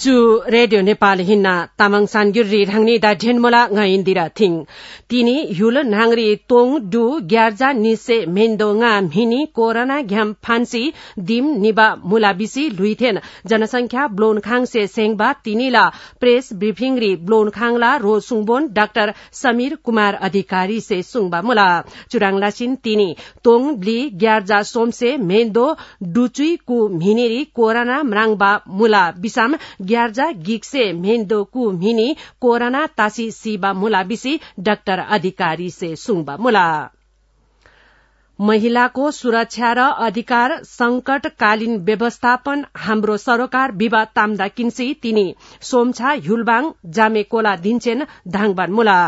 चु रेडियो नेपाल हिन्ना तामाङ सानगिरी ढांगनी दा ढेनमोला ngaindira थिङ तिनी हुल नांगरी तोङ डु ग्यारजा निसे मेन्दो nga mhini कोरोना घ्याम फान्सी दिम निबा मुलाबिसी लुइथेन जनसंख्या ब्लोनखाङ से सेङबा तिनीला प्रेस ब्रिफिंगरी ब्लोनखाङला रो सुङबोन डाक्टर समीर कुमार अधिकारी से सुङबा मुला चुराङलासिन तिनी तोङ ब्ली ग्यारजा सोमसे मेन्दो डुचुई कु mhiniri कोरोना मराङबा मुला बिसाम ग्यारजा गिक्से मेन्दो कु mhini कोरोना तासी सीबा मुला बिसी डाक्टर अधिकारी से सुङबा मुला महिलाको सुरक्षा र अधिकार संकटकालीन व्यवस्थापन हाम्रो सरोकार विवाद ताम्दा किन्सी तिनी सोमछा ह्युलबाङ जामेकोला दिन्छेन धाङबान मुला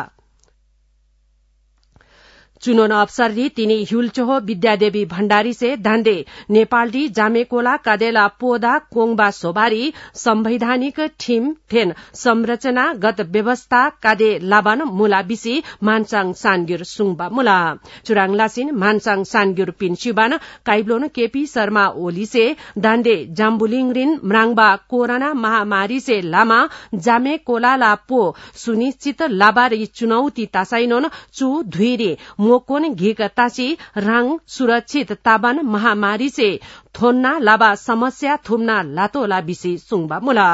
चुनोन अवसरली तिनी ह्युलचोहो विद्यादेवी भण्डारी से धान्दे नेपालडी जामेकोला कादेला पोदा कोङबा सोबारी संवैधानिक ठिम थेन संरचनागत व्यवस्था कादे लाबान मुला बिसी मानसाङ सानग्युर सुङबा मुला चुराङलासिन मानसाङ सानग्युर पिन्सिबान काइब्लोन केपी शर्मा ओली से धान्दे जाम्बुलिङरिन म्राङबा कोरोना महामारी से लामा जामेकोला पो सुनिश्चित लाबारी चुनौती तासाइनोन चु धुइरे मोकोन घिक तासी राङ सुरक्षित ताबान महामारी से थोन्ना लाबा समस्या थुम्ना लातोला बिसी सुङबा मुला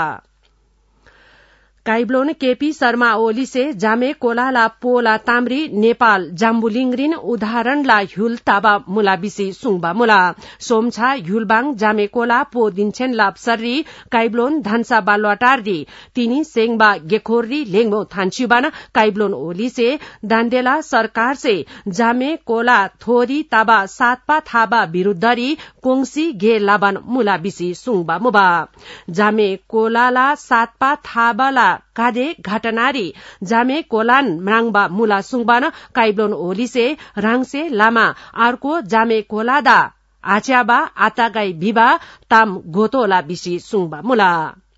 काइब्लोन केपी शर्मा ओली से जामे कोलाला पोला ताम्री नेपाल जाम्बुलिङरिन उदाहरणला ह्युल ताबा मुला बिसी सुङबा मुला सोमछा ह्युलबाङ जामे कोला पो दिन्छेन लापसरी काइब्लोन धान्सा बालवाटारदी तिनी सेङबा गेखोररी लेङबो थान्सिबान काइब्लोन ओली से दान्डेला सरकार से जामे कोला थोरी ताबा सातपा थाबा विरुद्धरी कोङसी गे लाबान मुला बिसी सुङबा मुबा जामे कोलाला सातपा थाबाला कादे घटनारी जामे कोलान म्राङबा मुला सुङबान काइब्लोन ओली से राङसे लामा अर्को जामे कोलादा आच्याबा आतागाई बिबा ताम गोतोला बिसी सुङबा मुला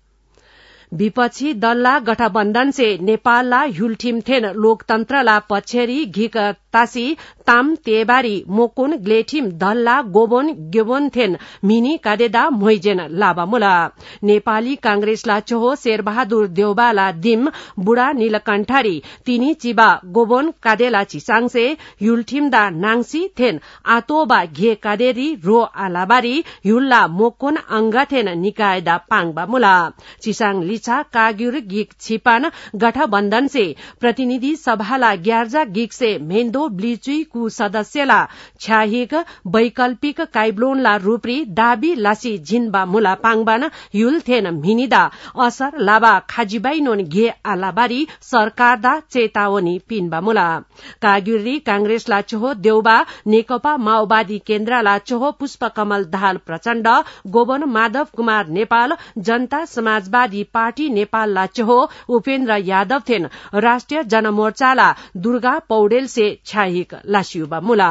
विपक्षी दलला गठबन्धन से नेपालला ह्युलठिम थेन लोकतन्त्रला पछेरी घिक तासी ताम तेबारी मोकुन ग्लेठिम दलला गोबोन गेबोन थेन मिनी कादेदा मोइजेन लाबा मुला नेपाली कांग्रेसला चोहो शेरबहादुर देउबाला दिम बुढा नीलकण्ठारी तिनी चिबा गोबोन कादेला चिसाङसे ह्युलठिमदा नाङसी थेन आतोबा घे कादेरी रो आलाबारी ह्युल्ला मोकुन अंगा थेन निकायदा पाङबा मुला चिसाङ लिछा काग्युर गिक छिपान गठबन्धन से प्रतिनिधि सभाला ग्यारजा गिक से मेन्दो ब्लिचुई कु सदस्यला छ्याहिक वैकल्पिक काइब्लोनला रूपरी दाबी लासी झिनबा मुला पाङबान ह्युल थेन मिनिदा असर लाबा खाजिबाइनोन घे आलाबारी सरकारदा चेतावनी पिनबा मुला काग्युरी कांग्रेसला चोहो देउबा नेकपा माओवादी केन्द्रला चोहो पुष्पकमल दाहाल प्रचण्ड गोवन माधव कुमार नेपाल जनता समाजवादी पार्टी नेपालला चोहो उपेन्द्र यादव थेन राष्ट्रिय जनमोर्चाला दुर्गा पौडेल से छ्याहिक लासियुबा मुला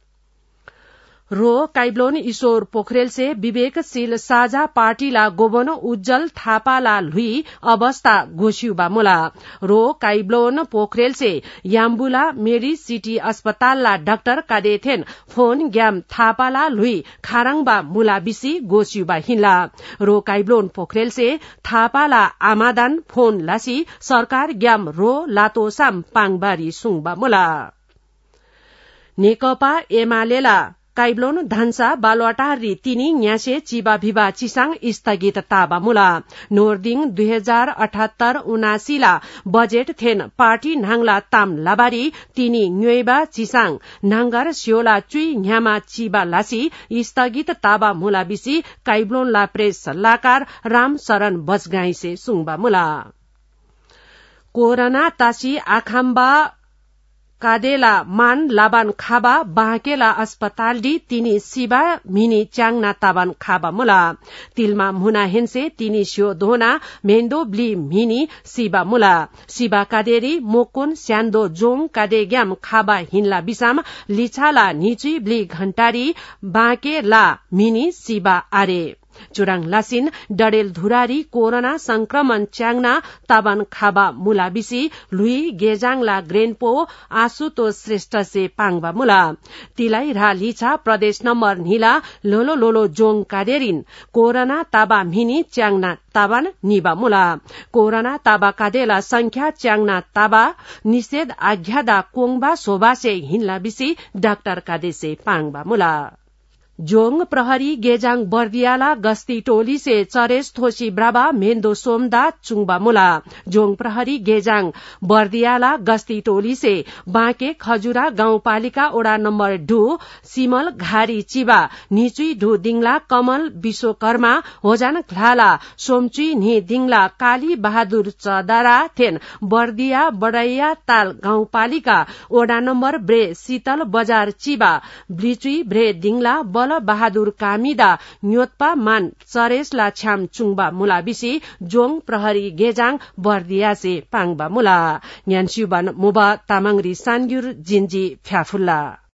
रो काइब्लोन ईश्वर पोखरेल से विवेकशील साझा पार्टीला गोबन उज्जवल थापाला लुई अवस्था घोषियुबा मुला रो काइब्लोन पोखरेल से याम्बुला मेरी सिटी अस्पतालला डाक्टर कादेथेन फोन ग्याम थापाला लुई खारङबा मुला बिसी घोषियुबा हिन्ला रो काइब्लोन पोखरेल से थापाला आमादान फोन लासी सरकार ग्याम रो लातोसाम पाङबारी सुङबा मुला नेकपा एमालेला काइब्लोन धान्सा बालवाटारी तिनी न्यासे चिबा भिबा चिसाङ स्थगित ताबा मुला नोर्दिङ 2078-79 ला बजेट थेन पार्टी नाङला ताम लाबारी तिनी न्योइबा चिसाङ नाङ्गर स्योला चुई न्यामा चिबा लासी स्थगित ताबा मुला बिसी काइब्लोन ला प्रेस सल्लाहकार राम शरण बजगाई से सुङबा मुला कोरोना तासी आखाम्बा कादेला मान लाबान खाबा बाँकेला अस्पताल डी तिनी सिबा मिनी च्याङना ताबान खाबा मुला तिलमा मुना हेन्से तिनी स्यो धोना मेन्दो ब्ली मिनी सिबा मुला सिबा कादेरी मोकोन स्यान्दो जोङ कादे ग्याम खाबा हिन्ला बिसाम लिछाला निचुई ब्ली घण्टारी बाँके ला मिनी सिबा आरे चुराङ लासिन डडेल धुरारी कोरोना संक्रमण च्याङ्ना ताबान खाबा मुला बिसी लुई गेजाङला ग्रेनपो आशुतोष श्रेष्ठ से पाङबा मुला तिलाई रा लिछा प्रदेश नम्बर नीला लोलो लोलो जोङ कादेरिन कोरोना ताबा मिनी च्याङ्ना ताबान निबा मुला कोरोना ताबा कादेला संख्या च्याङ्ना ताबा निषेध आज्ञादा कोङबा सोबासे हिन्ला बिसी डाक्टर कादेसे पाङबा मुला जोङ प्रहरी गेजाङ बर्दियाला गस्ती टोली से चरेस थोसी ब्राबा मेन्दो सोमदा चुङबा मुला जोङ प्रहरी गेजाङ बर्दियाला गस्ती टोली से बाँके खजुरा गाउँपालिका ओडा नम्बर 2 सिमल घारी चिबा निचुई ढु दिङला कमल विश्वकर्मा होजान घ्लाला सोमचुई नि दिङला काली बहादुर चदारा थेन बर्दिया बडैया ताल गाउँपालिका ओडा नम्बर ब्रे शीतल बजार चिबा ब्लिचुई ब्रे दिङला बल बहादुर कामिदा न्योत्पा मान चरेसला छ्याम चुङबा मुला बिसी जोङ प्रहरी गेजाङ बर्दिया से पाङबा मुला न्यान्स्युबान मुबा तामाङरी सान्युर जिन्जी फ्याफुल्ला